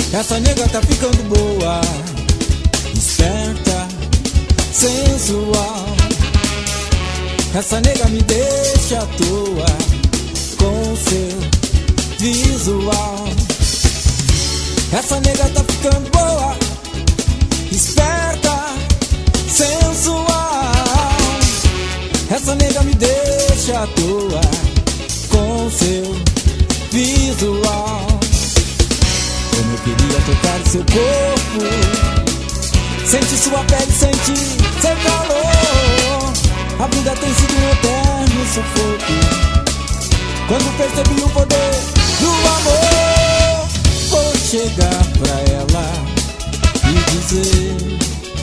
Essa nega tá ficando boa, esperta, sensual. Essa nega me deixa à toa com seu visual. Essa nega tá ficando boa, esperta, sensual. Essa nega me deixa à toa com seu visual. Como eu queria tocar seu corpo, sentir sua pele, sentir seu calor. A vida tem sido um eterno sufoco. Quando percebi o poder do amor, vou chegar pra ela e dizer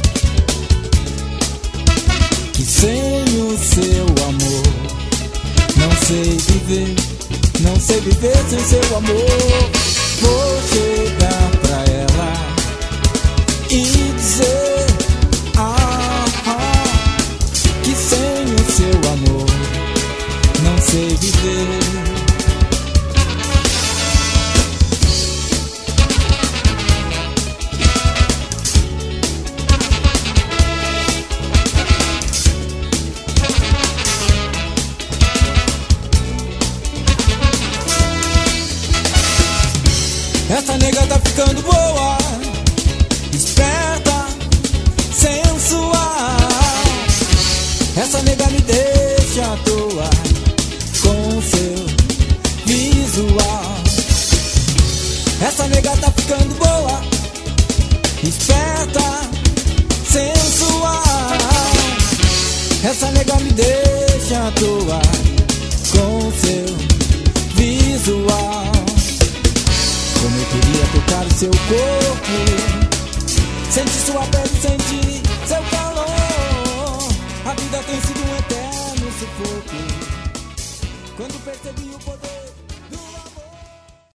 que sem o seu amor não sei viver, não sei viver sem seu amor. Vou chegar pra ela e dizer que sem o seu amor não sei viver. Essa nega tá ficando boa, esperta, sensual. Essa nega me deixa à toa com seu visual. Essa nega tá ficando boa, esperta, sensual. Essa nega me deixa à toa com seu visual. Como eu queria tocar o seu corpo, sentir sua pele, sentir seu calor. A vida tem sido um eterno sufoco. Quando percebi o poder